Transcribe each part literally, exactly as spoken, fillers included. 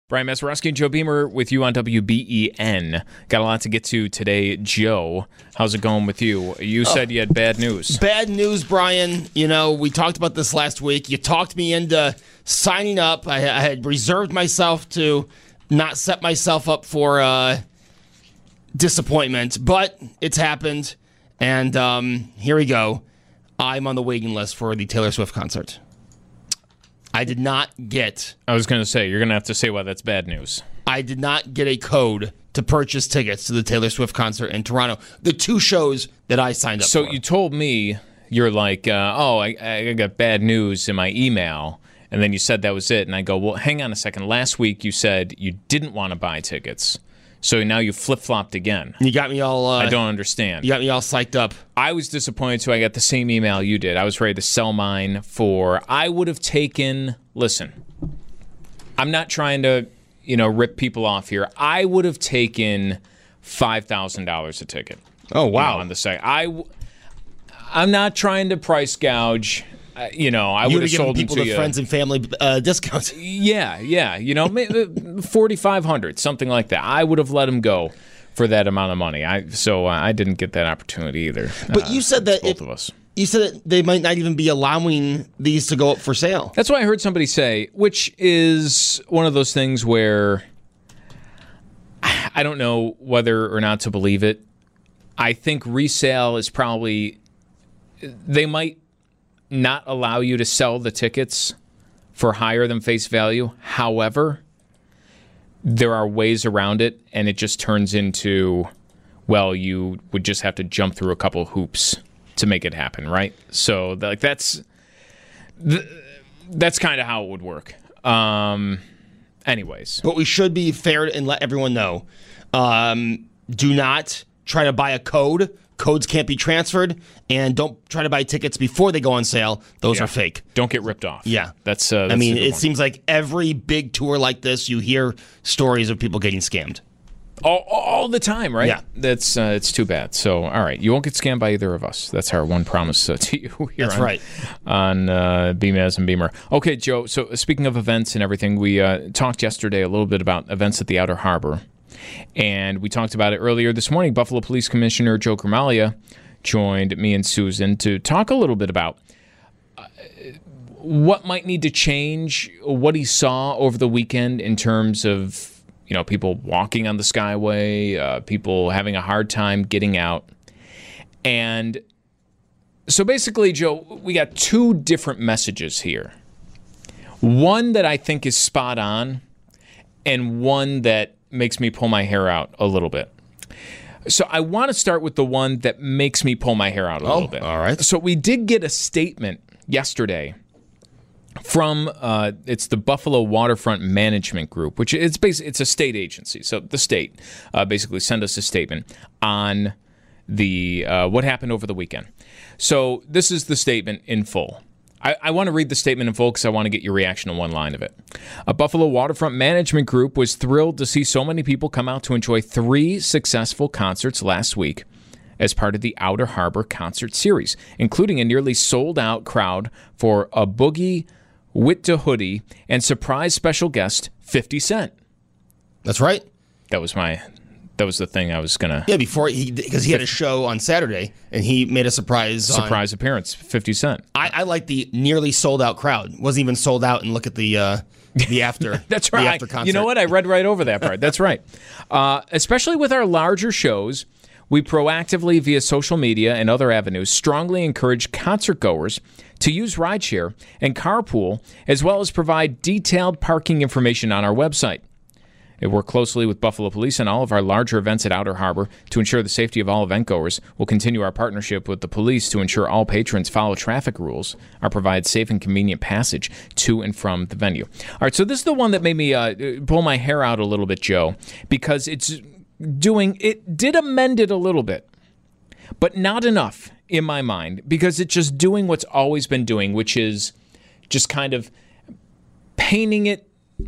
Brian Mazeroski and Joe Beamer with you on W B E N. Got a lot to get to today. Joe, how's it going with you? You said you had bad news. Bad news, Brian. You know, we talked about this last week. You talked me into signing up. I, I had reserved myself to not set myself up for uh, disappointment, but it's happened. And um, here we go. I'm on the waiting list for the Taylor Swift concert. I did not get... I was going to say, you're going to have to say why that's bad news. I did not get a code to purchase tickets to the Taylor Swift concert in Toronto. The two shows that I signed up so for. So you told me, you're like, uh, oh, I, I got bad news in my email, and then you said that was it. And I go, well, hang on a second. Last week you said you didn't want to buy tickets. So now you flip-flopped again. You got me all... Uh, I don't understand. You got me all psyched up. I was disappointed, so I got the same email you did. I was ready to sell mine for... I would have taken... Listen, I'm not trying to, you know, rip people off here. I would have taken five thousand dollars a ticket. Oh, wow. You know, on the site. I, I'm not trying to price gouge. Uh, you know, I would have sold people them to the you. friends and family uh, discounts. Yeah, yeah. You know, forty-five hundred dollars, something like that. I would have let them go for that amount of money. I So uh, I didn't get that opportunity either. But uh, you said that both it, of us. You said that they might not even be allowing these to go up for sale. That's what I heard somebody say, which is one of those things where I don't know whether or not to believe it. I think resale is probably... They might not allow you to sell the tickets for higher than face value. However, there are ways around it, and it just turns into, well, you would just have to jump through a couple hoops to make it happen, right? So, like, that's that's kind of how it would work. Um, anyways. But we should be fair and let everyone know. Um, do not try to buy a code. Codes can't be transferred, and don't try to buy tickets before they go on sale. Those Yeah. are fake. Don't get ripped off. Yeah. That's, uh, that's I mean, a good it one. seems like every big tour like this, you hear stories of people getting scammed. All, all the time, right? Yeah. That's uh, it's too bad. So, all right. You won't get scammed by either of us. That's our one promise uh, to you here That's on, right. on uh, B M A S and Beamer. Okay, Joe, so speaking of events and everything, we uh, talked yesterday a little bit about events at the Outer Harbor. And we talked about it earlier this morning. Buffalo Police Commissioner Joe Gramaglia joined me and Susan to talk a little bit about uh, what might need to change, what he saw over the weekend in terms of, you know, people walking on the Skyway, uh, people having a hard time getting out. And so basically, Joe, we got two different messages here. One that I think is spot on, and one that makes me pull my hair out a little bit. So I want to start with the one that makes me pull my hair out a Oh, little bit. all right. So we did get a statement yesterday from uh, it's the Buffalo Waterfront Management Group, which it's basically it's a state agency. So the state uh, basically sent us a statement on the uh, what happened over the weekend. So this is the statement in full. I, I want to read the statement in full because I want to get your reaction on one line of it. A Buffalo Waterfront Management Group was thrilled to see so many people come out to enjoy three successful concerts last week as part of the Outer Harbor concert series, including a nearly sold-out crowd for a Boogie Wit to Hoodie and surprise special guest fifty Cent. That's right. That was my... That was the thing I was going to... Yeah, before he... Because he had a show on Saturday, and he made a surprise... Surprise on, appearance, fifty Cent. I, I like the nearly sold-out crowd. Wasn't even sold out, and look at the uh, the after. That's right. The after concert. You know what? I read right over that part. That's right. Uh, especially with our larger shows, we proactively, via social media and other avenues, strongly encourage concert goers to use rideshare and carpool, as well as provide detailed parking information on our website. We work closely with Buffalo Police on all of our larger events at Outer Harbor to ensure the safety of all event goers. We'll continue our partnership with the police to ensure all patrons follow traffic rules or provide safe and convenient passage to and from the venue. All right, so this is the one that made me uh, pull my hair out a little bit, Joe, because it's doing, it did amend it a little bit, but not enough in my mind, because it's just doing what's always been doing, which is just kind of painting it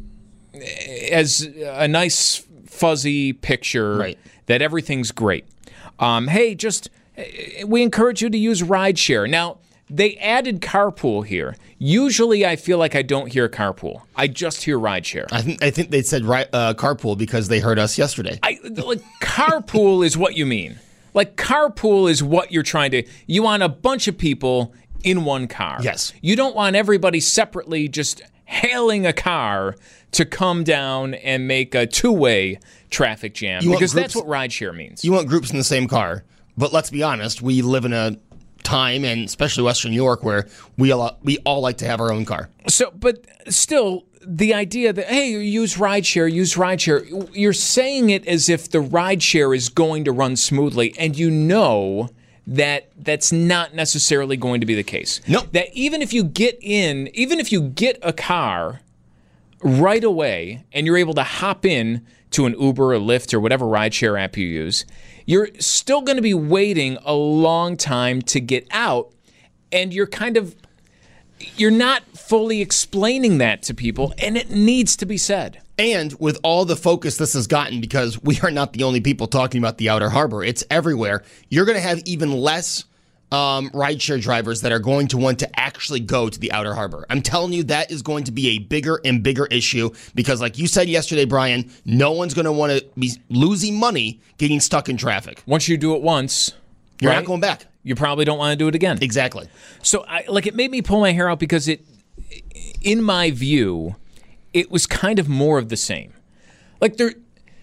as a nice fuzzy picture right. that everything's great. Um, hey, just we encourage you to use rideshare. Now, they added carpool here. Usually I feel like I don't hear carpool. I just hear rideshare. I think I think they said ri- uh, carpool because they heard us yesterday. I, like, carpool is what you mean. Like, carpool is what you're trying to... You want a bunch of people in one car. Yes. You don't want everybody separately just hailing a car to come down and make a two-way traffic jam. You because groups, that's what rideshare means. You want groups in the same car. But let's be honest, we live in a time, and especially Western New York, where we all, we all like to have our own car. So, but still... The idea that, hey, use rideshare, use rideshare, you're saying it as if the rideshare is going to run smoothly, and you know that that's not necessarily going to be the case. No. That even if you get in, even if you get a car right away and you're able to hop in to an Uber or Lyft or whatever rideshare app you use, you're still going to be waiting a long time to get out, and you're kind of... You're not fully explaining that to people, and it needs to be said. And with all the focus this has gotten, because we are not the only people talking about the Outer Harbor, it's everywhere, you're going to have even less um, rideshare drivers that are going to want to actually go to the Outer Harbor. I'm telling you, that is going to be a bigger and bigger issue because, like you said yesterday, Brian, no one's going to want to be losing money getting stuck in traffic. Once you do it once, you're right? not going back. You probably don't want to do it again. Exactly. So, I, like, it made me pull my hair out because it, in my view, it was kind of more of the same. Like, there,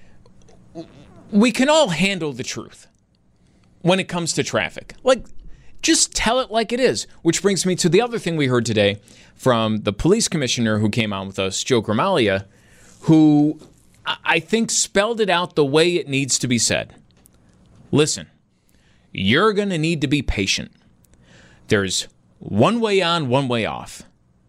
we can all handle the truth when it comes to traffic. Like, just tell it like it is. Which brings me to the other thing we heard today from the police commissioner who came on with us, Joe Gramaglia, who I think spelled it out the way it needs to be said. Listen. You're going to need to be patient. There's one way on, one way off.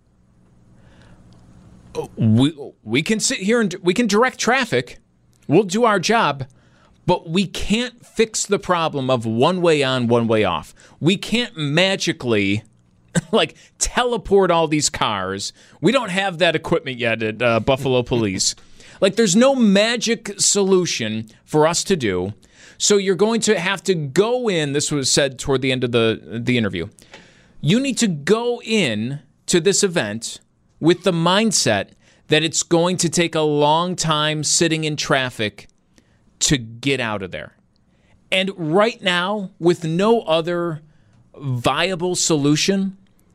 We we can sit here and we can direct traffic. We'll do our job, but we can't fix the problem of one way on, one way off. We can't magically like teleport all these cars. We don't have that equipment yet at uh, Buffalo Police. Like, there's no magic solution for us to do. So you're going to have to go in, this was said toward the end of the, the interview, you need to go in to this event with the mindset that it's going to take a long time sitting in traffic to get out of there. And right now, with no other viable solution,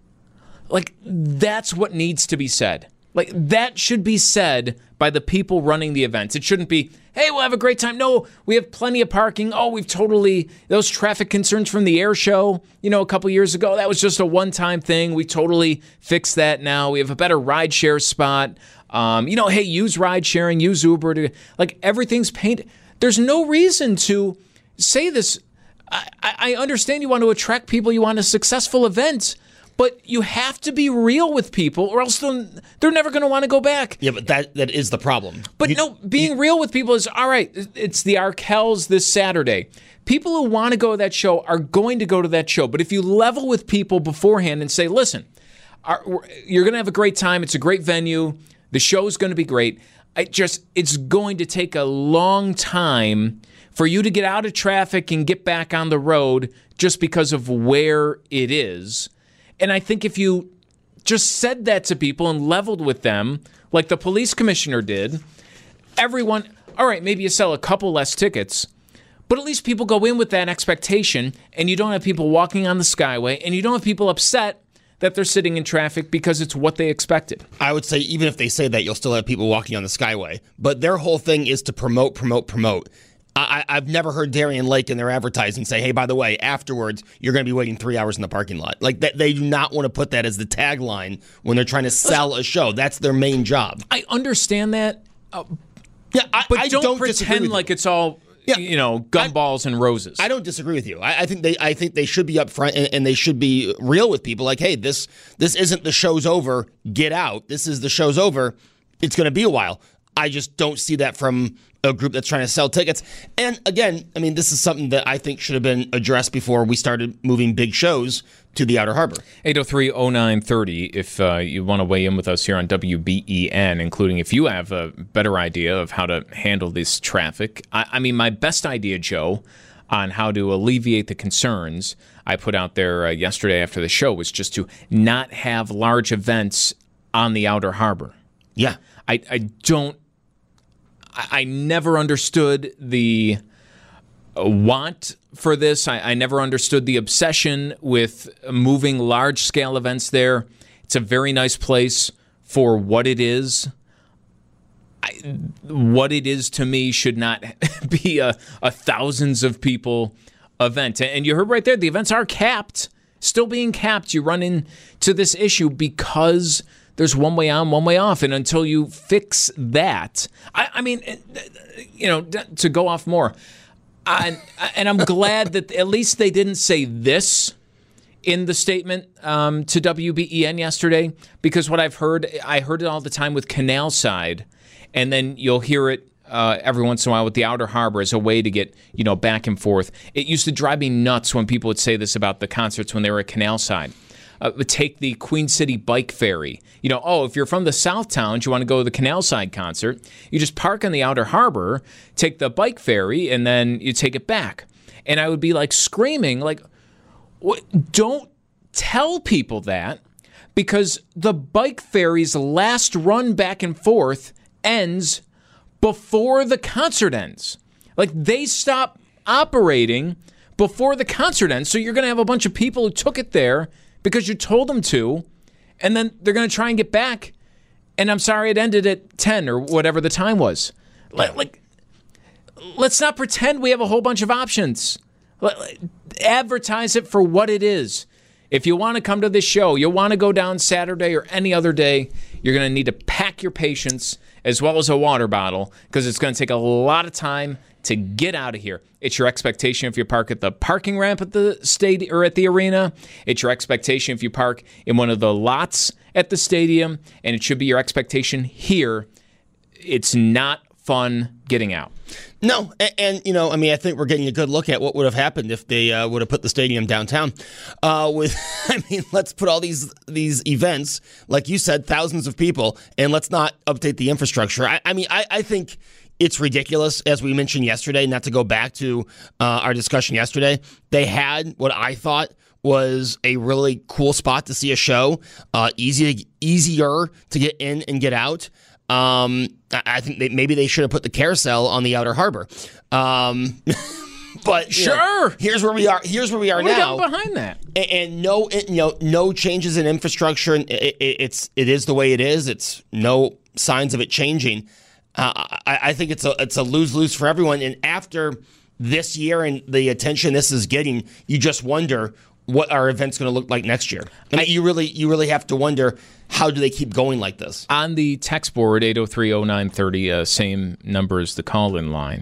like, that's what needs to be said. Like, that should be said by the people running the events. It shouldn't be, hey, we'll have a great time. No, we have plenty of parking. Oh, we've totally, those traffic concerns from the air show, you know, a couple years ago, that was just a one-time thing. We totally fixed that now. We have a better rideshare spot. Um, you know, hey, use ride sharing, use Uber. To, like, everything's painted. There's no reason to say this. I, I understand you want to attract people. You want a successful event. But you have to be real with people, or else they're, they're never going to want to go back. Yeah, but that that is the problem. But you, no, being you, real with people is, all right, it's the Arkells this Saturday. People who want to go to that show are going to go to that show. But if you level with people beforehand and say, listen, our, you're going to have a great time. It's a great venue. The show's going to be great. I just It's going to take a long time for you to get out of traffic and get back on the road just because of where it is. And I think if you just said that to people and leveled with them, like the police commissioner did, everyone, all right, maybe you sell a couple less tickets, but at least people go in with that expectation, and you don't have people walking on the Skyway, and you don't have people upset that they're sitting in traffic because it's what they expected. I would say even if they say that, you'll still have people walking on the Skyway. But their whole thing is to promote, promote, promote. I, I've never heard Darien Lake in their advertising say, hey, by the way, afterwards, you're going to be waiting three hours in the parking lot. Like, that, they do not want to put that as the tagline when they're trying to sell a show. That's their main job. I understand that, uh, yeah, I, but I don't, don't pretend like it's all, yeah, you know, gumballs and roses. I don't disagree with you. I, I think they I think they should be upfront and, and they should be real with people. Like, hey, this this isn't the show's over. Get out. This is the show's over. It's going to be a while. I just don't see that from a group that's trying to sell tickets. And again, I mean, this is something that I think should have been addressed before we started moving big shows to the Outer Harbor. eight oh three oh nine thirty if uh, you want to weigh in with us here on W B E N, including if you have a better idea of how to handle this traffic. I, I mean, my best idea, Joe, on how to alleviate the concerns I put out there uh, yesterday after the show was just to not have large events on the Outer Harbor. Yeah. I, I don't, I, I never understood the want for this. I, I never understood the obsession with moving large-scale events there. It's a very nice place for what it is. I, what it is to me should not be a, a thousands of people event. And you heard right there, the events are capped, still being capped. You run into this issue because there's one way on, one way off. And until you fix that, I, I mean, you know, to go off more, I, and I'm glad that at least they didn't say this in the statement um, to W B E N yesterday, because what I've heard, I heard it all the time with Canal Side, and then you'll hear it uh, every once in a while with the Outer Harbor as a way to get, you know, back and forth. It used to drive me nuts when people would say this about the concerts when they were at Canal Side. Uh, take the Queen City Bike Ferry. You know, oh, if you're from the South Towns, you want to go to the Canal Side concert, you just park on the Outer Harbor, take the bike ferry, and then you take it back. And I would be like screaming, like, what? Don't tell people that, because the bike ferry's last run back and forth ends before the concert ends. Like, they stop operating before the concert ends. So you're going to have a bunch of people who took it there because you told them to, and then they're going to try and get back. And I'm sorry it ended at ten or whatever the time was. Like, like let's not pretend we have a whole bunch of options. Advertise it for what it is. If you want to come to this show, you want to go down Saturday or any other day, you're going to need to pack your patience as well as a water bottle, because it's going to take a lot of time to get out of here. It's your expectation if you park at the parking ramp at the stadium or at the arena. It's your expectation if you park in one of the lots at the stadium, and it should be your expectation here. It's not fun getting out. No, and, and you know, I mean, I think we're getting a good look at what would have happened if they uh, would have put the stadium downtown. Uh, with, I mean, let's put all these these events, like you said, thousands of people, and let's not update the infrastructure. I, I mean, I, I think it's ridiculous, as we mentioned yesterday. Not to go back to uh, our discussion yesterday, they had what I thought was a really cool spot to see a show, uh, easy easier to get in and get out. Um, I think they, maybe they should have put the carousel on the Outer Harbor. Um, but sure, know, here's where we are. Here's where we are what now. Behind that, and, and no, you know, no changes in infrastructure. And it, it, it's it is the way it is. It's no signs of it changing. Uh, I, I think it's a it's a lose lose for everyone. And after this year and the attention this is getting, you just wonder what our event's going to look like next year. And I, you really you really have to wonder, how do they keep going like this? On the text board, eight oh three oh nine thirty, uh, same number as the call-in line,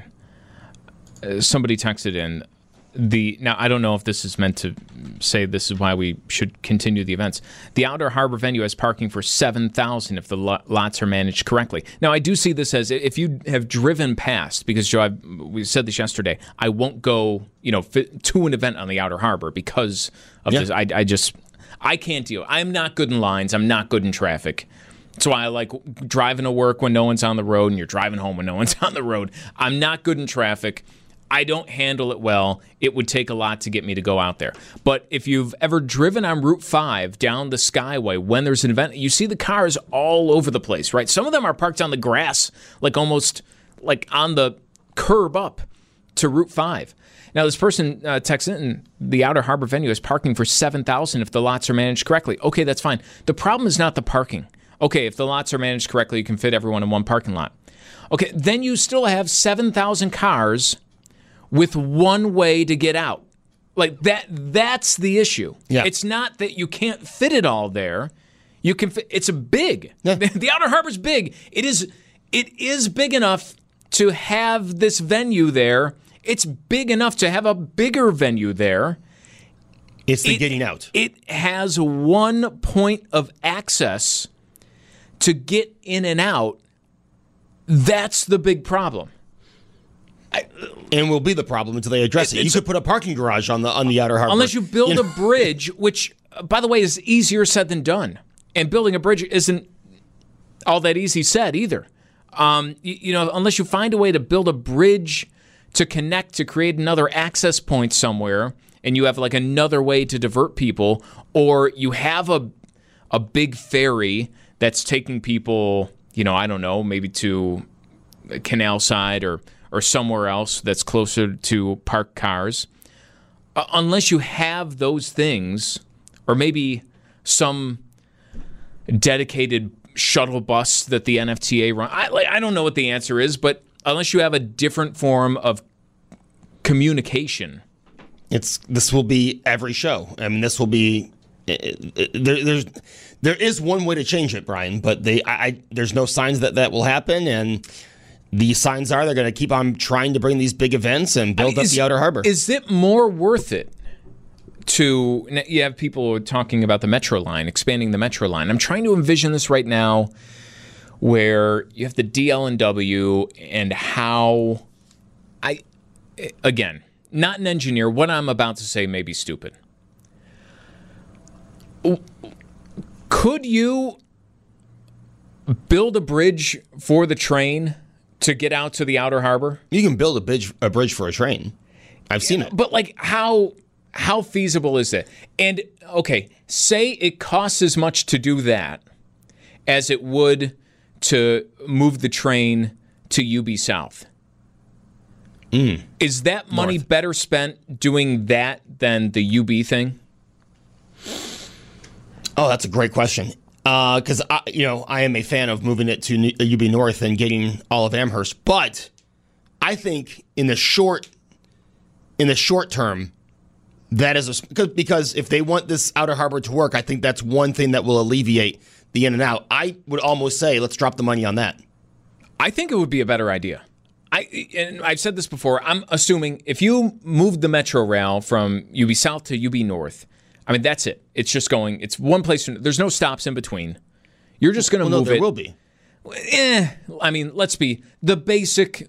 uh, somebody texted in, the now I don't know if this is meant to say this is why we should continue the events. The Outer Harbor venue has parking for seven thousand if the lots are managed correctly. Now, I do see this as, if you have driven past, because Joe, I've, we said this yesterday, I won't go, you know, to an event on the Outer Harbor because of yeah. this. I, I just, I can't deal. I'm not good in lines. I'm not good in traffic. That's why I like driving to work when no one's on the road, and you're driving home when no one's on the road. I'm not good in traffic. I don't handle it well. It would take a lot to get me to go out there. But if you've ever driven on Route five down the Skyway when there's an event, you see the cars all over the place, right? Some of them are parked on the grass, like almost like on the curb up to Route five. Now, this person uh, texted in, the Outer Harbor venue is parking for seven thousand if the lots are managed correctly. Okay, that's fine. The problem is not the parking. Okay, if the lots are managed correctly, you can fit everyone in one parking lot. Okay, then you still have seven thousand cars with one way to get out. Like that that's the issue. Yeah. It's not that you can't fit it all there. You can fit, it's a big. Yeah. The Outer Harbor's big. It is it is big enough to have this venue there. It's big enough to have a bigger venue there. It's the it, getting out. It has one point of access to get in and out. That's the big problem. I, and will be the problem until they address it. it. You could put a parking garage on the on the Outer Harbor. Unless you build you know? a bridge, which, by the way, is easier said than done. And building a bridge isn't all that easy said either. Um, you, you know, unless you find a way to build a bridge to connect, to create another access point somewhere, and you have like another way to divert people, or you have a a big ferry that's taking people, you know, I don't know, maybe to Canal Side or or somewhere else that's closer to parked cars. Uh, unless you have those things, or maybe some dedicated shuttle bus that the N F T A run. I, like, I don't know what the answer is, but unless you have a different form of communication. It's this will be every show. I mean, this will be it, it, there, there's there is one way to change it, Brian, but they I, I there's no signs that that will happen, and the signs are they're going to keep on trying to bring these big events and build I mean, up is, the outer harbor. Is it more worth it to, you have people talking about the Metro line, expanding the Metro line. I'm trying to envision this right now where you have the D L and W and how, I, again, not an engineer, what I'm about to say may be stupid. Could you build a bridge for the train to get out to the outer harbor? You can build a bridge, a bridge for a train. I've seen it. But like, how how feasible is it? And okay, say it costs as much to do that as it would to move the train to U B South. Mm. Is that money North. better spent doing that than the U B thing? Oh, that's a great question. Because uh, you know, I am a fan of moving it to U B North and getting all of Amherst, but I think in the short, in the short term, that is a, because because if they want this outer harbor to work, I think that's one thing that will alleviate the in and out. I would almost say let's drop the money on that. I think it would be a better idea. I and I've said this before. I'm assuming if you moved the Metro rail from U B South to U B North, I mean, that's it. It's just going, it's one place. There's no stops in between. You're just going to well, move no, there it. will be. Eh, I mean, let's be, the basic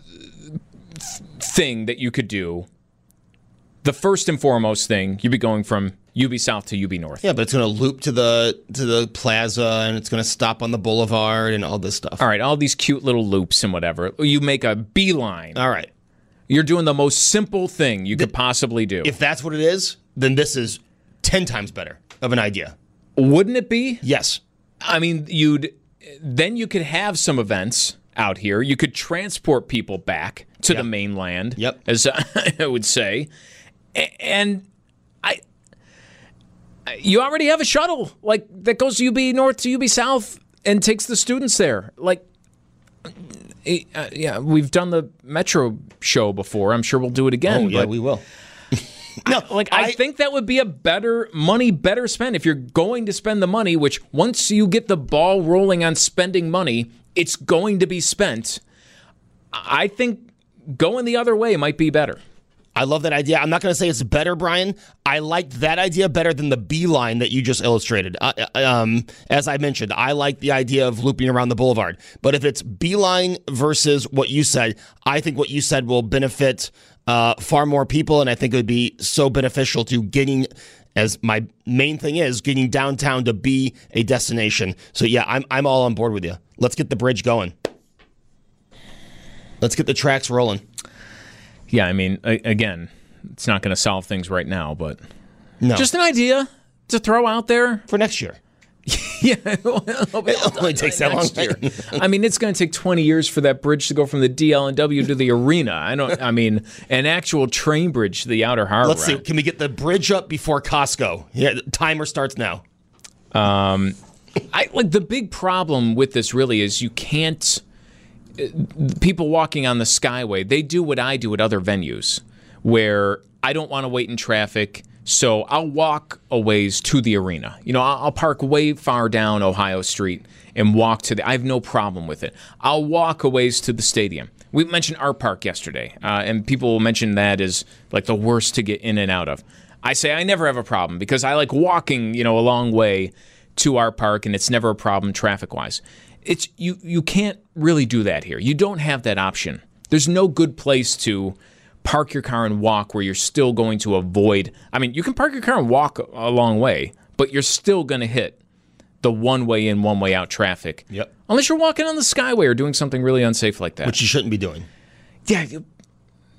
thing that you could do, the first and foremost thing, you'd be going from U B South to U B North. Yeah, but it's going to loop to the to the plaza, and it's going to stop on the boulevard and all this stuff. All right, all these cute little loops and whatever. You make a beeline. All right. You're doing the most simple thing you could possibly do. If that's what it is, then this is ten times better of an idea. Wouldn't it be? Yes. I mean, you'd then you could have some events out here. You could transport people back to yep. the mainland, yep. as I would say. And I, you already have a shuttle like that goes U B North to U B South and takes the students there. Like, uh, yeah, we've done the Metro show before. I'm sure we'll do it again. Oh yeah, but we will. No, like I, I think that would be a better money, better spent if you're going to spend the money. Which once you get the ball rolling on spending money, it's going to be spent. I think going the other way might be better. I love that idea. I'm not going to say it's better, Brian. I liked that idea better than the beeline that you just illustrated. Uh, um, as I mentioned, I like the idea of looping around the boulevard. But if it's beeline versus what you said, I think what you said will benefit uh, far more people, and I think it would be so beneficial to getting, as my main thing is, getting downtown to be a destination. So yeah, I'm I'm all on board with you. Let's get the bridge going. Let's get the tracks rolling. Yeah, I mean, again, it's not going to solve things right now, but no. Just an idea to throw out there for next year. Yeah, well, it only takes that long. Year. I mean, it's going to take twenty years for that bridge to go from the D L and W to the arena. I don't. I mean, an actual train bridge to the outer harbor. Let's see. Can we get the bridge up before Costco? Yeah, the timer starts now. Um, I like the big problem with this. Really, is you can't. People walking on the Skyway, they do what I do at other venues, where I don't want to wait in traffic. So I'll walk a ways to the arena. You know, I'll park way far down Ohio Street and walk to the. I have no problem with it. I'll walk a ways to the stadium. We mentioned Art Park yesterday, uh, and people will mention that as like the worst to get in and out of. I say I never have a problem because I like walking, you know, a long way to Art Park, and it's never a problem traffic-wise. It's you. You can't really do that here. You don't have that option. There's no good place to park your car and walk where you're still going to avoid. I mean, you can park your car and walk a long way, but you're still going to hit the one-way in, one-way out traffic. Yep. Unless you're walking on the Skyway or doing something really unsafe like that. Which you shouldn't be doing. Yeah. You,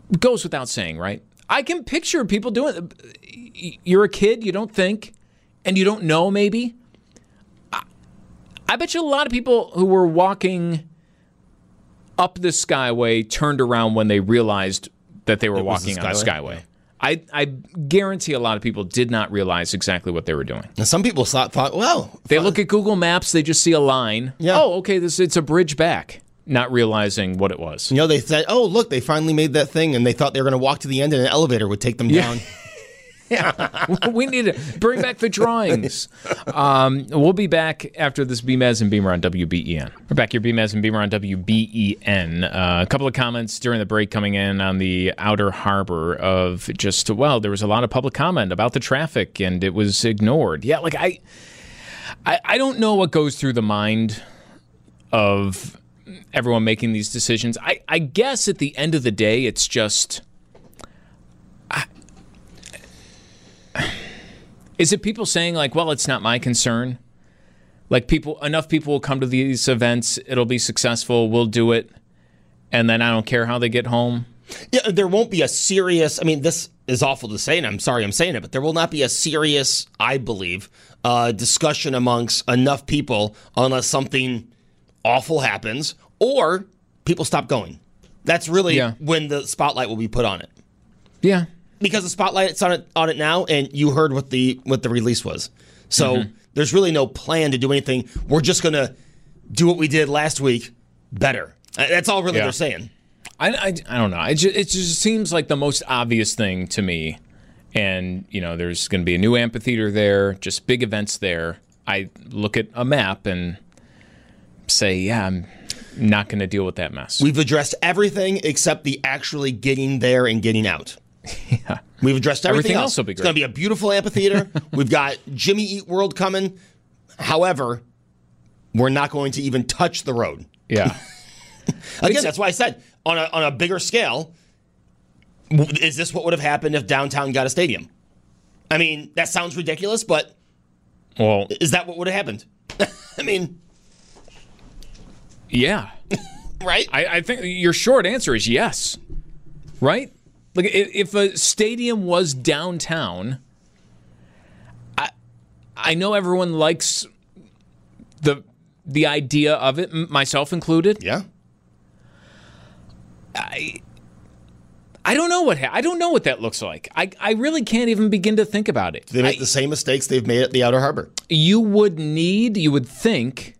It goes without saying, right? I can picture people doing it. You're a kid, you don't think, and you don't know maybe. I, I bet you a lot of people who were walking up the Skyway turned around when they realized that they were It was the walking on the Skyway? Skyway. Yeah. I, I guarantee a lot of people did not realize exactly what they were doing. Now, some people thought, thought well, They look at Google Maps, they just see a line. Yeah. Oh, okay, this it's a bridge back, not realizing what it was. you know, they said, oh, look, they finally made that thing, and they thought they were going to walk to the end and an elevator would take them down. We need to bring back the drawings. Um, we'll be back after this B M A S and Beamer on W B E N. We're back here, B M A S and Beamer on W B E N. Uh, a couple of comments during the break coming in on the Outer Harbor of just, well, there was a lot of public comment about the traffic and it was ignored. Yeah, like I, I, I don't know what goes through the mind of everyone making these decisions. I, I guess at the end of the day, it's just... Is it people saying like, well, it's not my concern? Like people, enough people will come to these events, it'll be successful, we'll do it, and then I don't care how they get home? Yeah, there won't be a serious, I mean, this is awful to say, and I'm sorry I'm saying it, but there will not be a serious, I believe, uh, discussion amongst enough people unless something awful happens or people stop going. That's really Yeah. when the spotlight will be put on it. Yeah. Because the spotlight's on it on it now, and you heard what the what the release was. So Mm-hmm. there's really no plan to do anything. We're just gonna do what we did last week better. Uh, That's all really Yeah. they're saying. I, I, I don't know. It just, it just seems like the most obvious thing to me. And, you know, there's going to be a new amphitheater there, just big events there. I look at a map and say, yeah, I'm not going to deal with that mess. We've addressed everything except the actually getting there and getting out. yeah. We've addressed everything, Everything else. else will be It's great. going to be a beautiful amphitheater. We've got Jimmy Eat World coming. However, we're not going to even touch the road. Yeah. Again, that's why I said on a on a bigger scale, w- is this what would have happened if downtown got a stadium? I mean, that sounds ridiculous, but Well, is that what would have happened? I mean, yeah. right? I, I think your short answer is yes, right? Like if, if a stadium was downtown, I I know everyone likes the the idea of it, m- myself included. Yeah. I I don't know what ha- I don't know what that looks like. I I really can't even begin to think about it. They make I- the same mistakes they've made at the Outer Harbor. you would need, you would think,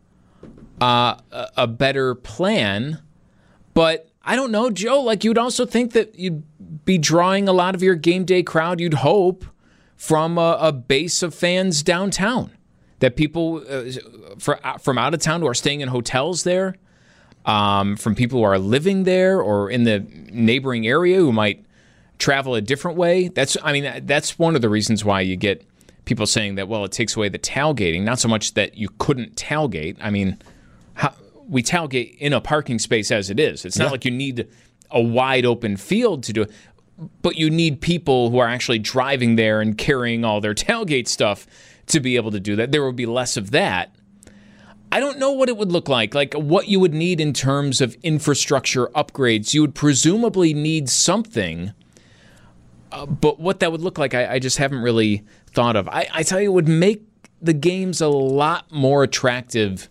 uh, a, a better plan. But I don't know, Joe, like you'd also think that you'd be drawing a lot of your game day crowd, you'd hope, from a, a base of fans downtown. That people uh, for, from out of town who are staying in hotels there, um, from people who are living there or in the neighboring area who might travel a different way. That's, I mean, that's one of the reasons why you get people saying that, well, it takes away the tailgating. Not so much that you couldn't tailgate. I mean, how, we tailgate in a parking space as it is. It's not Yeah. like you need a wide open field to do it, but you need people who are actually driving there and carrying all their tailgate stuff to be able to do that. There would be less of that. I don't know what it would look like, like what you would need in terms of infrastructure upgrades. You would presumably need something, uh, but what that would look like, I, I just haven't really thought of. I, I tell you, it would make the games a lot more attractive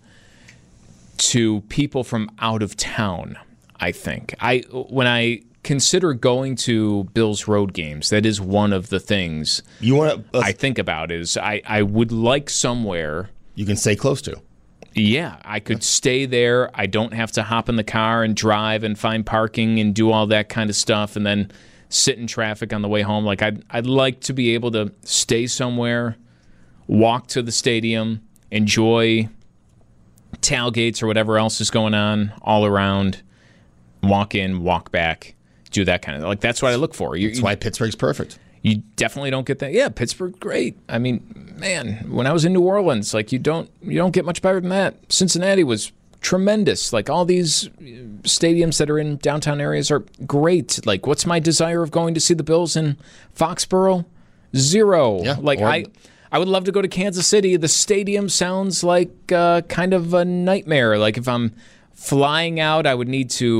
to people from out of town, I think. I when I consider going to Bills Road games, that is one of the things You want to? I think about is I, I would like somewhere. You can stay close to. Yeah, I could stay there. I don't have to hop in the car and drive and find parking and do all that kind of stuff and then sit in traffic on the way home. Like I'd I'd like to be able to stay somewhere, walk to the stadium, enjoy tailgates or whatever else is going on all around, walk in, walk back, do that kind of like that's what I look for. You, That's why Pittsburgh's perfect. you definitely don't get that. Yeah, Pittsburgh, great. I mean, man, when I was in New Orleans, like you don't you don't get much better than that. Cincinnati was tremendous. Like all these stadiums that are in downtown areas are great. Like, what's my desire of going to see the Bills in Foxborough? Zero. Yeah, like or- I. I would love to go to Kansas City. The stadium sounds like uh, kind of a nightmare. Like if I'm flying out, I would need to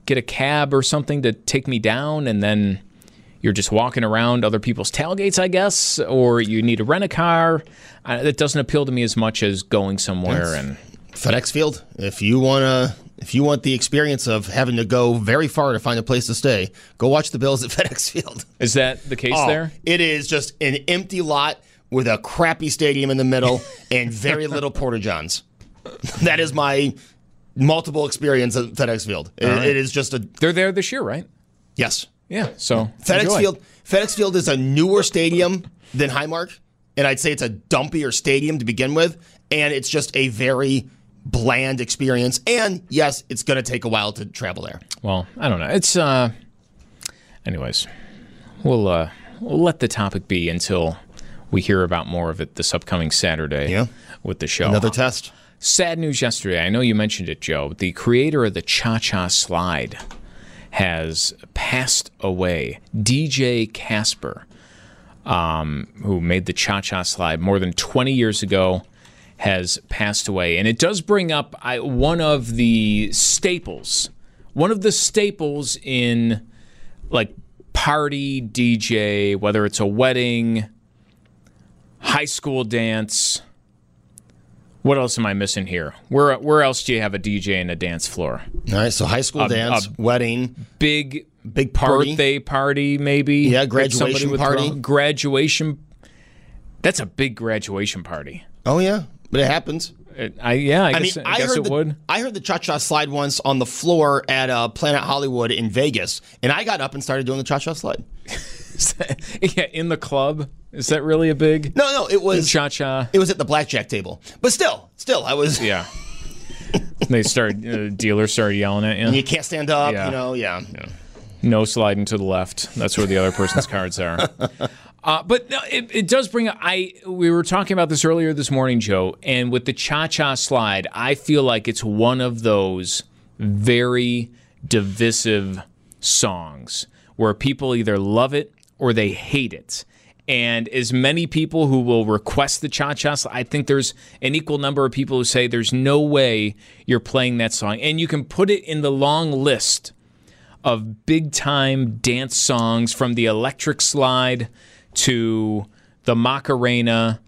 get a cab or something to take me down, and then you're just walking around other people's tailgates, I guess, or you need to rent a car. Uh, that doesn't appeal to me as much as going somewhere. Yes. And FedEx Field. If you wanna, if you want the experience of having to go very far to find a place to stay, go watch the Bills at FedEx Field. Is that the case oh, there? It is just an empty lot with a crappy stadium in the middle and very little Porta Johns. That is my multiple experience at FedEx Field. It, right. it is just a. They're there this year, right? Yes. Yeah. So FedEx enjoy. Field. FedEx Field is a newer stadium than Highmark, and I'd say it's a dumpier stadium to begin with, and it's just a very bland experience. And yes, it's going to take a while to travel there. Well, I don't know. It's uh. Anyways, we'll uh we'll let the topic be until we hear about more of it this upcoming Saturday. Yeah. With the show. Another test. Sad news yesterday. I know you mentioned it, Joe. The creator of the Cha-Cha Slide has passed away. D J Casper, um, who made the Cha-Cha Slide more than twenty years ago, has passed away. And it does bring up I, one of the staples, one of the staples in like party D J, whether it's a wedding, high school dance. What else am I missing here? Where where else do you have a D J and a dance floor? All right, so high school A- dance, a wedding, Big big party. birthday party, maybe. Yeah, that graduation somebody would party. throw. Graduation. That's a big graduation party. Oh yeah, but it happens. It- I yeah, I, I mean, guess, I I guess heard it the, would. I heard the Cha-Cha Slide once on the floor at uh, Planet Hollywood in Vegas, and I got up and started doing the Cha-Cha Slide. Yeah, in the club. Is that really a big No, no, it was cha-cha? it was at the blackjack table, but still, still, I was. Yeah. They started. Uh, dealers started yelling at you. You can't stand up, Yeah. you know. Yeah. yeah. No sliding to the left. That's where the other person's cards are. Uh, but no, it, it does bring up. I we were talking about this earlier this morning, Joe, and with the Cha-Cha Slide, I feel like it's one of those very divisive songs where people either love it or they hate it. And as many people who will request the Cha-Cha Slide, I think there's an equal number of people who say there's no way you're playing that song. And you can put it in the long list of big-time dance songs from the Electric Slide to the Macarena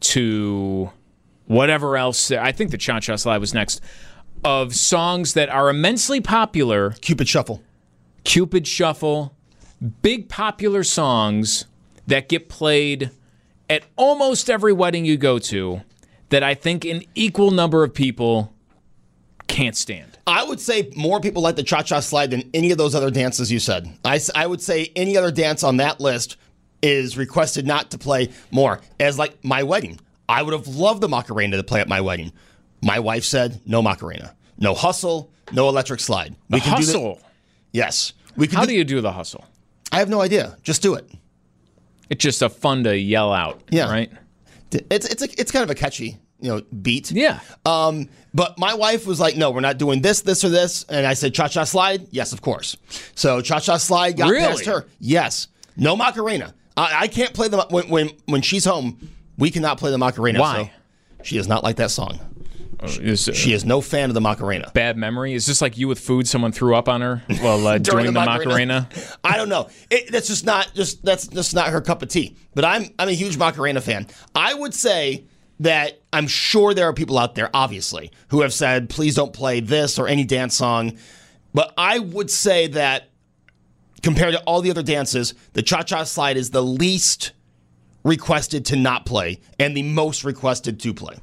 to whatever else. I think the Cha-Cha Slide was next. Of songs that are immensely popular. Cupid Shuffle. Cupid Shuffle. Big popular songs that get played at almost every wedding you go to that I think an equal number of people can't stand. I would say more people like the Cha-Cha Slide than any of those other dances you said. I, s- I would say any other dance on that list is requested not to play more. As like my wedding, I would have loved the Macarena to play at my wedding. My wife said no Macarena, no hustle, no Electric Slide. We The can do the- hustle. yes, we can. How do, do you do the hustle? I have no idea. Just do it. It's just a fun to yell out, Yeah. right? It's it's a, it's kind of a catchy, you know, beat. Yeah. Um, but my wife was like, "No, we're not doing this, this, or this." And I said, "Cha-Cha Slide." Yes, of course. So Cha-Cha Slide got Really? past her. Yes. No Macarena. I, I can't play the when when when she's home. We cannot play the Macarena. Why? So she does not like that song. Is, uh, She is no fan of the Macarena. bad memory? Is this like you with food? Someone threw up on her while uh, during, the, Macarena? I don't know. It, that's just not just that's just not her cup of tea. But I'm I'm a huge Macarena fan. I would say that I'm sure there are people out there, obviously, who have said, please don't play this or any dance song. But I would say that compared to all the other dances, the Cha-Cha Slide is the least requested to not play and the most requested to play.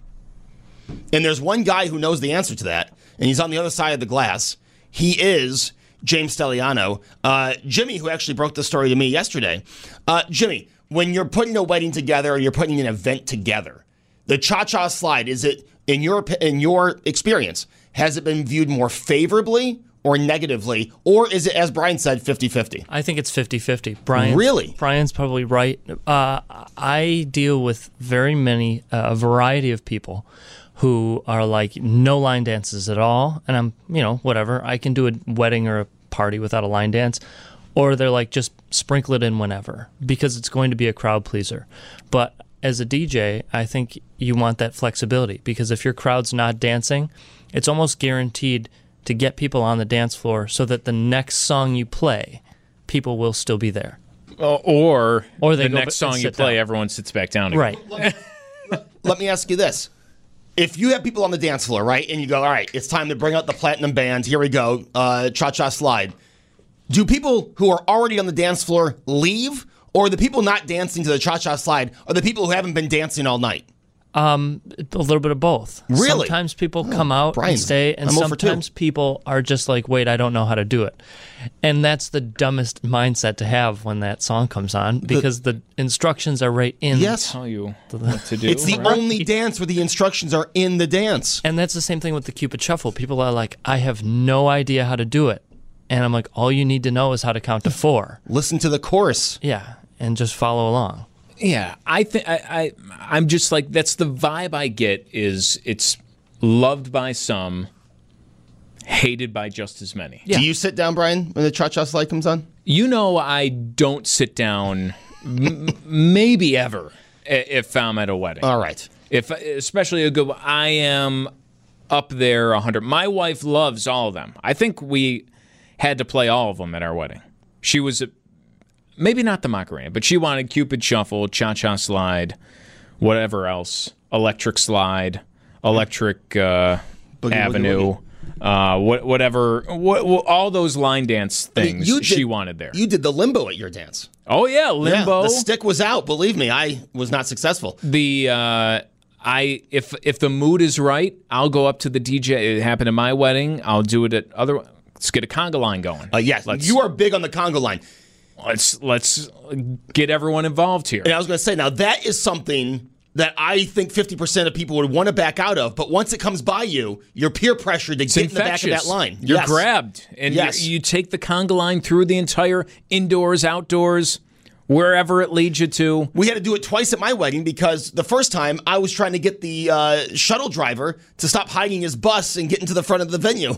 And there's one guy who knows the answer to that, and he's on the other side of the glass. He is James Stelliano. Uh, Jimmy, who actually broke the story to me yesterday. Uh, Jimmy, when you're putting a wedding together or you're putting an event together, the Cha-Cha Slide, is it, in your in your experience, has it been viewed more favorably or negatively, or is it, as Brian said, fifty-fifty? I think it's fifty-fifty. Brian, Really? Brian's probably right. Uh, I deal with very many, uh, a variety of people who are like no line dances at all. And I'm, you know, whatever. I can do a wedding or a party without a line dance. Or they're like, just sprinkle it in whenever because it's going to be a crowd pleaser. But as a D J, I think you want that flexibility because if your crowd's not dancing, it's almost guaranteed to get people on the dance floor so that the next song you play, people will still be there. Uh, or Or they the go next b- and song you sit play, down. everyone sits back down again. Right. Let me ask you this. If you have people on the dance floor, right, and you go, all right, it's time to bring out the platinum band. Here we go, uh, Cha-Cha Slide. Do people who are already on the dance floor leave, or the people not dancing to the Cha-Cha Slide are the people who haven't been dancing all night? Um, a little bit of both. Really? Sometimes people come out Brian, and stay, and I'm over two. sometimes people are just like, wait, I don't know how to do it. And that's the dumbest mindset to have when that song comes on, because the, the instructions are right in. Yes. Tell you what to do. It's the right? only dance where the instructions are in the dance. And that's the same thing with the Cupid Shuffle. People are like, I have no idea how to do it. And I'm like, all you need to know is how to count to four. Listen to the chorus. Yeah, and just follow along. Yeah, I think I, I I'm just like, that's the vibe I get. Is it's loved by some, hated by just as many. Yeah. Do you sit down, Brian, when the Cha-Cha Slide comes on? You know, I don't sit down, m- maybe ever, i- if I'm at a wedding. All right. If especially a good one. I am up there a hundred. My wife loves all of them. I think we had to play all of them at our wedding. She was a, maybe not the Macarena, but she wanted Cupid Shuffle, Cha-Cha Slide, whatever else, Electric Slide, Electric uh, Boogie, Avenue, woogie, uh, what, whatever, what, what, all those line dance I mean, things you did- she wanted there. You did the limbo at your dance. Oh yeah, Limbo. Yeah, the stick was out. Believe me, I was not successful. The uh, I if if the mood is right, I'll go up to the D J. It happened at my wedding. I'll do it at other. Let's get a conga line going. Uh, yes, let's, you are big on the Congo line. Let's let's get everyone involved here. And I was going to say, now that is something that I think fifty percent of people would want to back out of. But once it comes by you, you're peer pressured to It's get in the back of infectious. that line. You're Yes. grabbed, and Yes. you you take the conga line through the entire indoors, outdoors, wherever it leads you to. We had to do it twice at my wedding because the first time I was trying to get the uh, shuttle driver to stop hiding his bus and get into the front of the venue.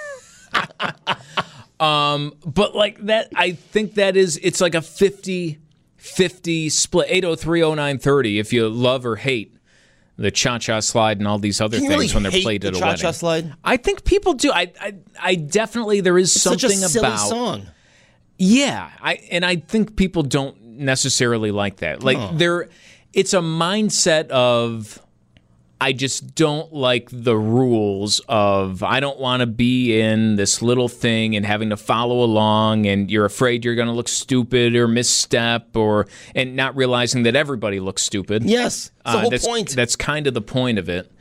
But like that, I think that is, it's like a fifty fifty split, eight oh three oh nine thirty, if you love or hate the Cha-Cha Slide and all these other Can you things really when they're hate played the at a Cha-Cha wedding. Slide? I think people do. I, I, I definitely, there is It's something such a silly about, song. yeah, I, and I think people don't necessarily like that. Like Oh. there, it's a mindset of, I just don't like the rules of, I don't want to be in this little thing and having to follow along, and you're afraid you're going to look stupid or misstep, or and not realizing that everybody looks stupid. Yes, it's the Uh, whole that's, point. That's kind of the point of it.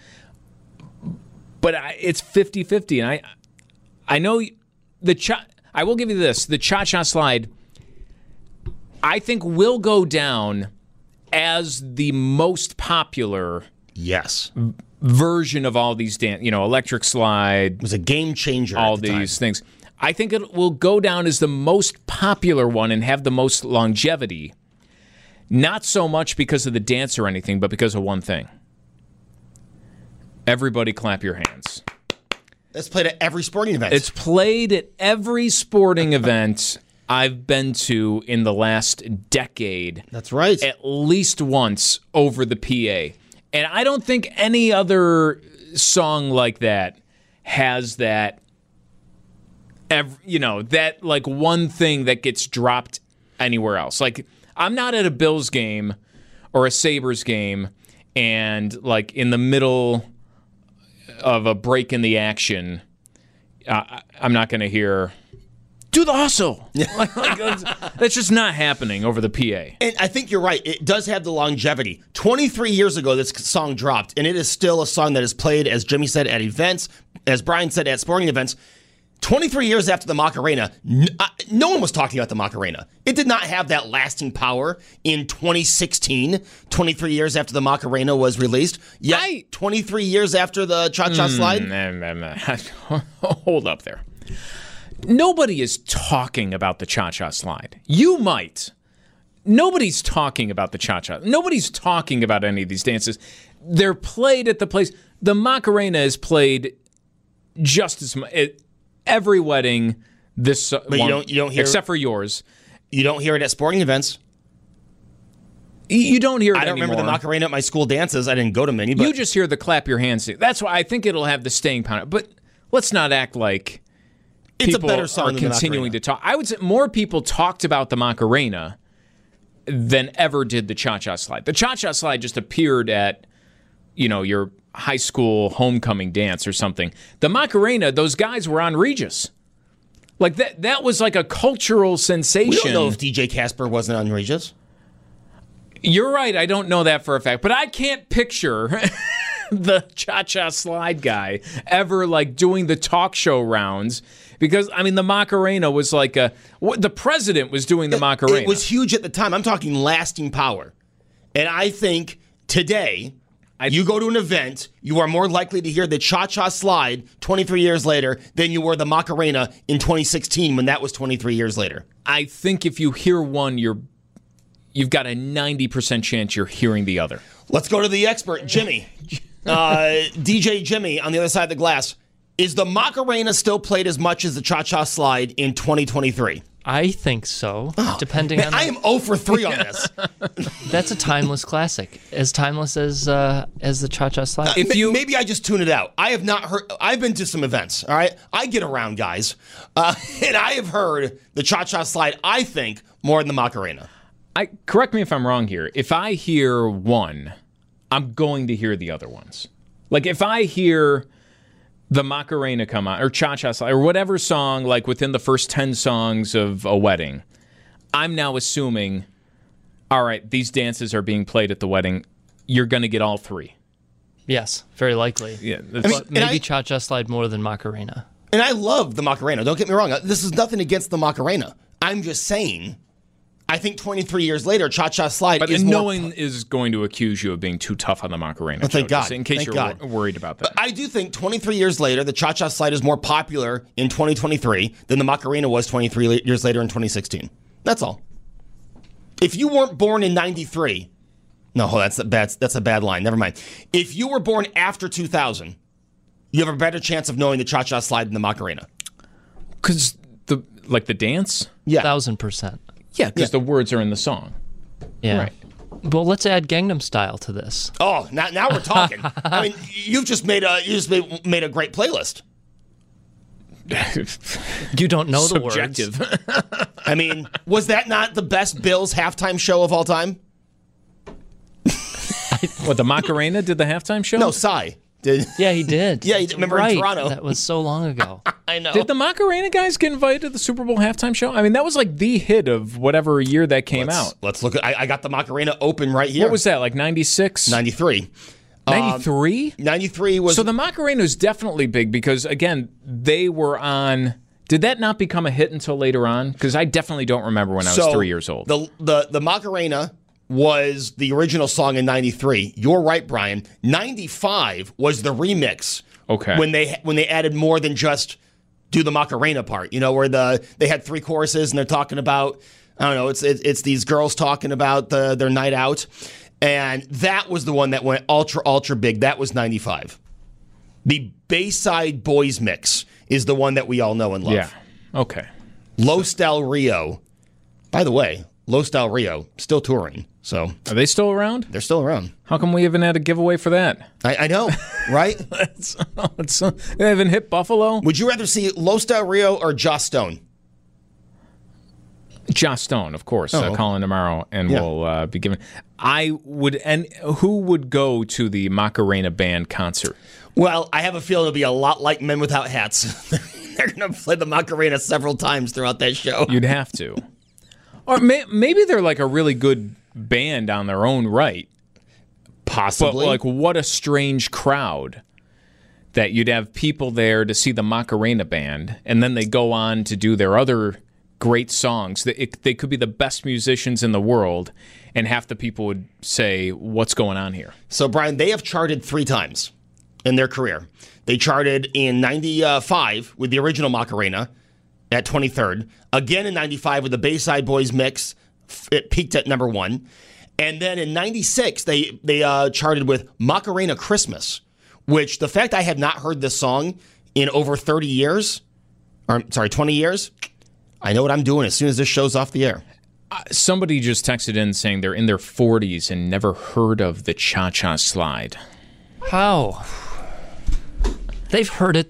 But I, it's fifty-fifty, and I I know the cha. I will give you this: the Cha-Cha Slide, I think, will go down as the most popular Yes. version of all these dance, you know, Electric Slide, It was a game changer. all at the time. these things. I think it will go down as the most popular one and have the most longevity. Not so much because of the dance or anything, but because of one thing. Everybody clap your hands. That's played at every sporting event. It's played at every sporting event I've been to in the last decade. That's right. At least once over the P A. And I don't think any other song like that has that, ev- you know, that like one thing that gets dropped anywhere else. Like, I'm not at a Bills game or a Sabres game and like in the middle of a break in the action, uh, I'm not going to hear, do the hustle. like, like, that's, that's just not happening over the P A. And I think you're right. It does have the longevity. twenty-three years ago, this song dropped, and it is still a song that is played, as Jimmy said, at events, as Brian said, at sporting events. twenty-three years after the Macarena, n- uh, no one was talking about the Macarena. It did not have that lasting power in twenty sixteen, twenty-three years after the Macarena was released. Yet, I- twenty-three years after the Cha-Cha Slide. Nah, nah, nah. Hold up there. Nobody is talking about the Cha-Cha Slide. You might. Nobody's talking about the Cha-Cha. Nobody's talking about any of these dances. They're played at the place. The Macarena is played just as much at every wedding. This, but you don't- you don't hear- except for yours. You don't hear it at sporting events. You- You don't hear it I don't remember the anymore. Macarena at my school dances. I didn't go to many, but You just hear the clap your hands. That's why I think it'll have the staying power. But let's not act like It's people a better song are than the continuing Macarena. to talk. I would say more people talked about the Macarena than ever did the Cha-Cha Slide. The Cha-Cha Slide just appeared at, you know, your high school homecoming dance or something. The Macarena, those guys were on Regis. Like that that was like a cultural sensation. We don't know if D J Casper wasn't on Regis. You're right, I don't know that for a fact, but I can't picture the Cha-Cha Slide guy ever like doing the talk show rounds because I mean the Macarena was like a what, the president was doing the Macarena. It was huge at the time. I'm talking lasting power. And I think today, I, you go to an event, you are more likely to hear the Cha-Cha Slide twenty-three years later than you were the Macarena in twenty sixteen when that was twenty-three years later. I think if you hear one, you're you've got a ninety percent chance you're hearing the other. Let's go to the expert, Jimmy. Uh, D J Jimmy on the other side of the glass. Is the Macarena still played as much as the Cha-Cha Slide in twenty twenty-three? I think so, depending Man, on... I am zero for three on this. That's a timeless classic, as timeless as uh, as the Cha-Cha Slide. If you- Maybe I just tune it out. I have not heard. I've been to some events. All right, I get around, guys, uh, and I have heard the Cha-Cha Slide. I think more than the Macarena. I correct me if I'm wrong here. If I hear one, I'm going to hear the other ones. Like if I hear the Macarena come on, or Cha-Cha Slide, or whatever song, like within the first ten songs of a wedding, I'm now assuming, all right, these dances are being played at the wedding. You're going to get all three. Yes, very likely. Yeah, I mean, But maybe I- Cha-Cha Slide more than Macarena. And I love the Macarena. Don't get me wrong. This is nothing against the Macarena. I'm just saying. I think twenty-three years later, Cha-Cha Slide But is no more. one is going to accuse you of being too tough on the Macarena. Well, thank Joe, just God. in case Thank you're God. wor- worried about that. I do think twenty-three years later, the Cha-Cha Slide is more popular in twenty twenty-three than the Macarena was twenty-three la- years later in twenty sixteen. That's all. If you weren't born in ninety-three, no, that's a bad, that's a bad line. Never mind. If you were born after two thousand, you have a better chance of knowing the Cha-Cha Slide than the Macarena. Because the like the dance? Yeah. Thousand percent. Yeah, because Yeah. the words are in the song. Yeah. Right. Well, let's add Gangnam Style to this. Oh, now, now we're talking. I mean, you've just made a you just made, made a great playlist. You don't know the Subjective. words. I mean, was that not the best Bills halftime show of all time? What, the Macarena did the halftime show? No, Psy did. Yeah, he did. Yeah, he did. Remember in right. Toronto? That was so long ago. I know. Did the Macarena guys get invited to the Super Bowl halftime show? I mean, that was like the hit of whatever year that came let's, out. Let's look at. I, I got the Macarena open right here. What was that, like ninety-six? ninety-three? ninety-three? ninety-three was. So the Macarena is definitely big because, again, they were on... Did that not become a hit until later on? Because I definitely don't remember when I was so three years old. The the the Macarena was the original song in ninety-three. You're right, Brian. ninety-five was the remix. Okay. When they when they added more than just do the Macarena part, you know, where the they had three choruses and they're talking about, I don't know, it's it, it's these girls talking about the, their night out, and that was the one that went ultra ultra big. That was ninety-five. The Bayside Boys mix is the one that we all know and love. Yeah. Okay. Los Del Rio. By the way, Los Del Rio still touring, so Are they still around? they're still around. How come we haven't had a giveaway for that? I, I know, right? It's, it's, they haven't hit Buffalo? Would you rather see Los Del Rio or Joss Stone? Joss Stone, of course. Oh, uh, okay. calling tomorrow, and Yeah. we'll uh, be giving. I would, and who would go to the Macarena band concert? Well, I have a feeling it'll be a lot like Men Without Hats. They're going to play the Macarena several times throughout that show. You'd have to, or may, maybe they're like a really good band on their own right. But Possibly. like, what a strange crowd that you'd have people there to see the Macarena band, and then they go on to do their other great songs. They, it, they could be the best musicians in the world, and half the people would say, "What's going on here?" So, Brian, they have charted three times in their career. They charted in ninety-five with the original Macarena at twenty-third. Again in ninety-five with the Bayside Boys mix. It peaked at number one. And then in ninety-six, they, they uh, charted with Macarena Christmas, which the fact I have not heard this song in over thirty years, or sorry, twenty years, I know what I'm doing as soon as this show's off the air. Somebody just texted in saying they're in their forties and never heard of the Cha-Cha Slide. How? They've heard it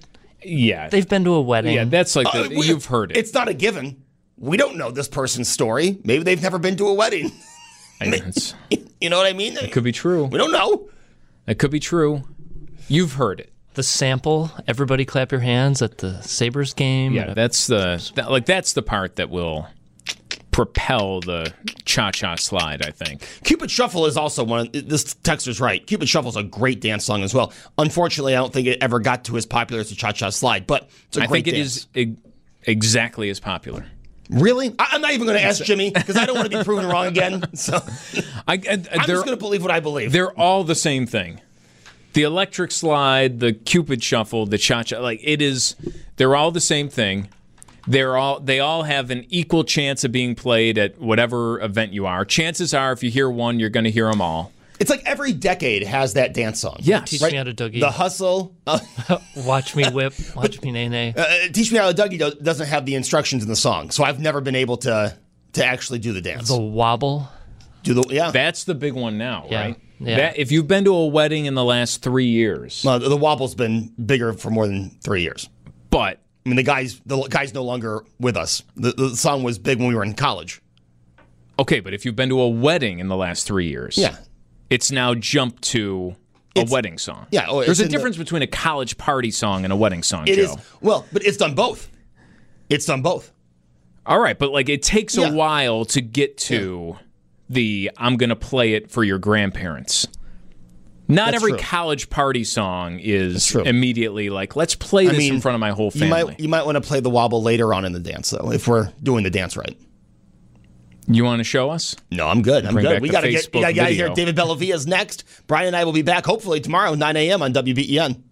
Yeah. They've been to a wedding. Yeah, that's like, the, Uh, we- you've heard it. It's not a given. We don't know this person's story. Maybe they've never been to a wedding. I mean, it's- You know what I mean? it could be true. We don't know. It could be true. You've heard it. The sample, everybody clap your hands at the Sabres game. Yeah, that's the that, like that's the part that will propel the cha-cha slide, I think. Cupid Shuffle is also one. Of, this texter's right. Cupid Shuffle is a great dance song as well. Unfortunately, I don't think it ever got to as popular as the Cha Cha Slide, but it's a I great think it dance. is e- exactly as popular. Really? I, I'm not even going to ask Jimmy because I don't want to be proven wrong again. So I, I, I'm they're, just going to believe what I believe. they're all the same thing. The electric slide, the Cupid Shuffle, the cha-cha, like it is, they're all the same thing. They're all they all have an equal chance of being played at whatever event you are. Chances are, if you hear one, you're going to hear them all. It's like every decade has that dance song. Yes. Teach Right? me how to Dougie. The Hustle. Uh, Watch me whip. Watch me nay nay. uh, Teach Me How to Dougie do- doesn't have the instructions in the song, so I've never been able to to actually do the dance. The wobble. do the yeah. That's the big one now, Yeah. right? Yeah. That, if you've been to a wedding in the last three years, Uh, the wobble's been bigger for more than three years. but I mean, the guy's the guy's no longer with us. The, the song was big when we were in college. okay, but if you've been to a wedding in the last three years, Yeah. it's now jumped to a It's- wedding song. yeah, oh, There's it's a in the- difference between a college party song and a wedding song, It Joe. is well, but it's done both. It's done both. All right, but like it takes Yeah. a while to get to the I'm going to play it for your grandparents. Not That's every true. college party song is true. immediately like, let's play this mean, in front of my whole You family. might you might want to play the wobble later on in the dance though, if we're doing the dance right. You want to show us? No, I'm good. I'm Bring good. back We the got to get Facebook we got to get out of here. video. David Bellavia's next. Brian and I will be back hopefully tomorrow, nine a.m. on W B E N.